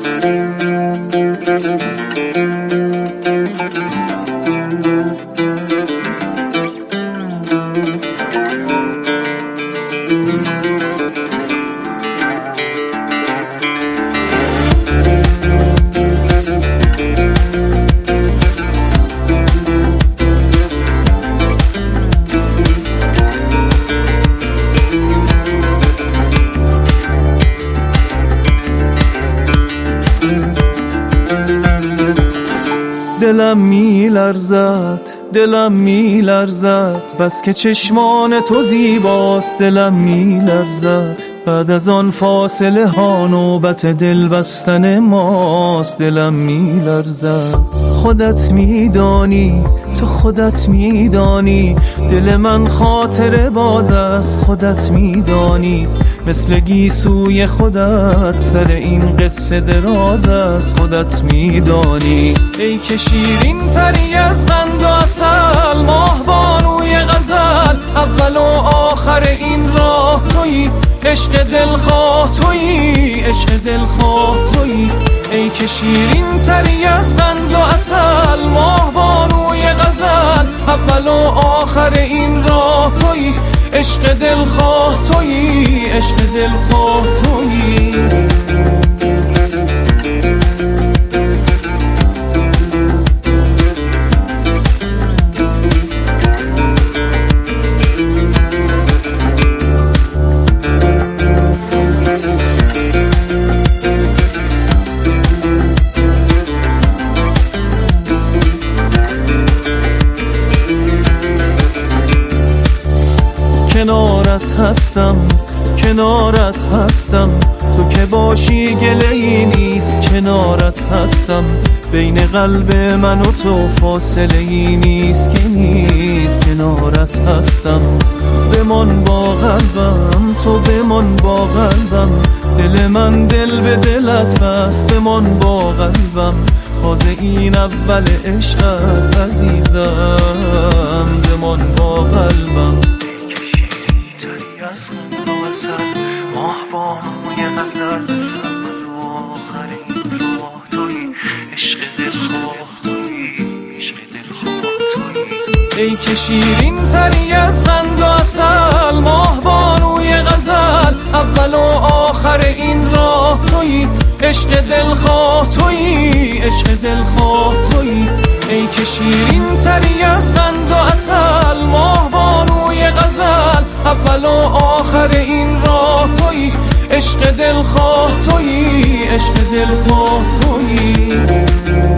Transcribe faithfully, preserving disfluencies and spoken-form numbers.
دلم می لرزد، دلم می لرزد، بس که چشمان تو زیباست. دلم می لرزد، بعد از آن فاصله ها نوبت دل بستن ماست. دلم می لرزد، خودت می دانی، تو خودت می دانی، دل من خاطر باز است. خودت می دانی، مثل گیسوی خودت سر این قصه دراز است. خودت می دانی ای که شیرین تری از قند و عسل، ماه بانوی غزل، اول و آخر این راه تویی. عشق دلخواه تویی، عشق دلخواه تویی. ای که شیرین تری از قند و عسل، ماه بانوی غزل، اول و آخر این راه تویی. عشق دلخواه تویی، عشق دلخواه تویی. کنارت هستم، کنارت هستم، تو که باشی گله‌ای نیست. کنارت هستم، بین قلب من و تو فاصله‌ای نیست که نیست. کنارت هستم، بمان با قلبم، تو بمان با قلبم، دل من دل به دلت بست. بمان با قلبم، تازه این اول عشق است عزیزم. بمان با قلبم، ماه بانوی غزل، اول و آخر این راه تویی. عشق دلخواه تویی، عشق دلخواه تویی. ای که شیرین تری از قند و عسل، ماه بانوی غزل، اول و آخر این راه تویی. عشق دلخواه تویی، عشق دلخواه تویی. ای که شیرین تری از قند و عسل، ماه بانوی غزل، اول و آخر این راه تویی. عشق دلخواه تویی، عشق دلخواه تویی.